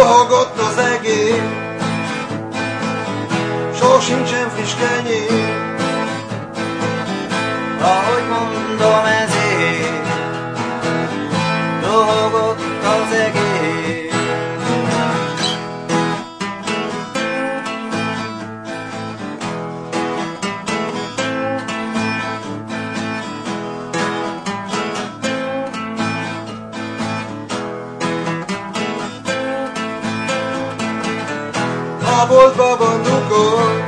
Lohogott az egér, sosincsen friss kenyér. Ahogy mondom, ezért lohogott az egér. A boltba bandukol,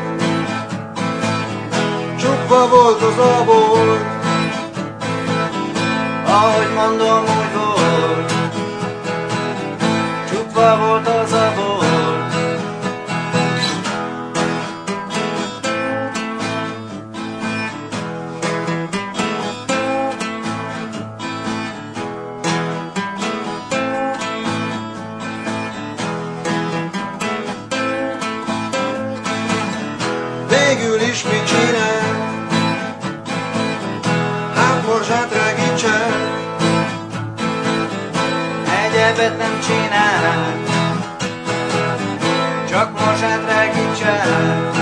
csukva volt az abort. Ahogy mondom, úgy volt, csukva volt az abort. Végül is mit csinál? Hát morzsát drágítsál. Egyebet nem csinál, csak morzsát drágítsál.